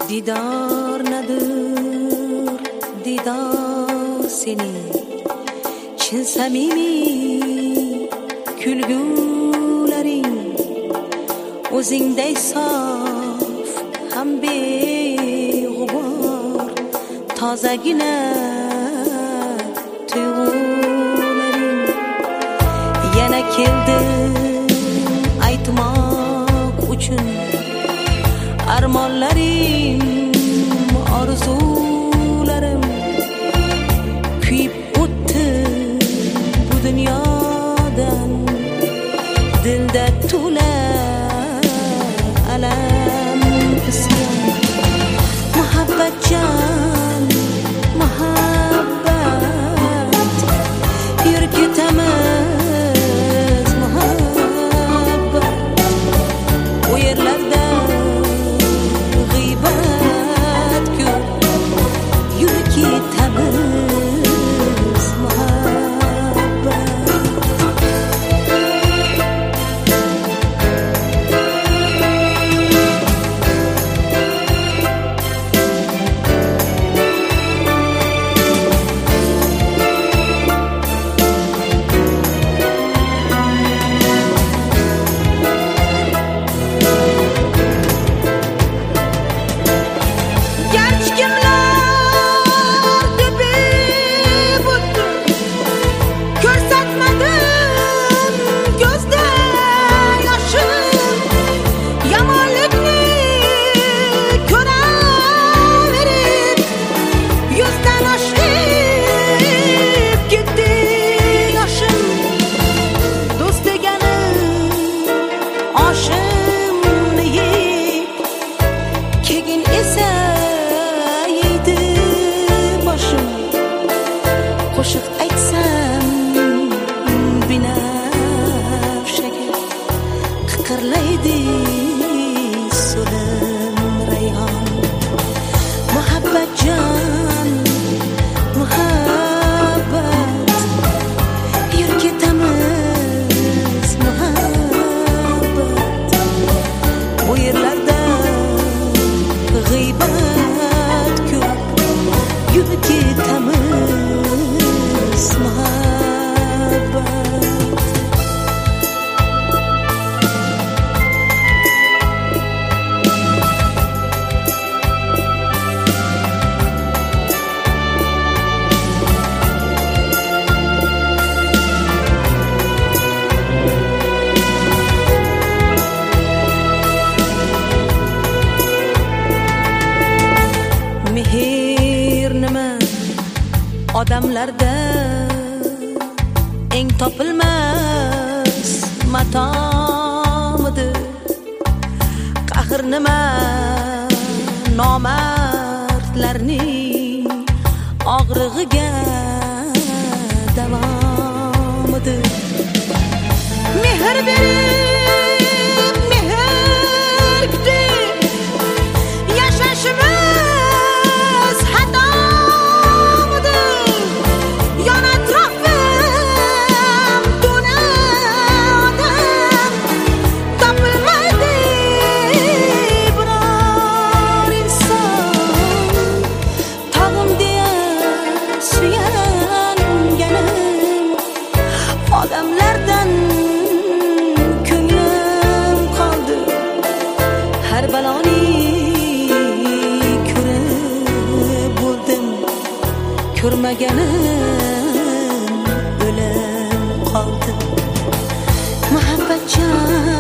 Didar nedir, didar seni chin samimiy kulgularing o'zingday sof ham beg'ubor tozagina tuyg'ularing yana keldi aytmoq uchun armonlarim orzularim kuyib o'tdi bu dunyodan dilda to'la alam isyon muhabbatjon muhabbat yur ketamiz muhabbat u yerlarda qo'shiq aytsam binafshaga qiqirlaydi so'lim rayhon muhabbatjon muhabbat yur ketamiz muhabbat bu yerlarda g'iybat ko'p yur ketamiz mehr nima odamlarda eng topilmas matomidir qahr nima nomardlarning og'rig'iga davomidir mehr berib mehr kutib yashashimiz xatomidir yon atrofim to'la odam topilmaydi biror inson tog'im deya suyanganim odamlardan ko'nglim qoldi har baloni ko'rib bo'ldim ko'rmaganim o'lim qoldi muhabbatjon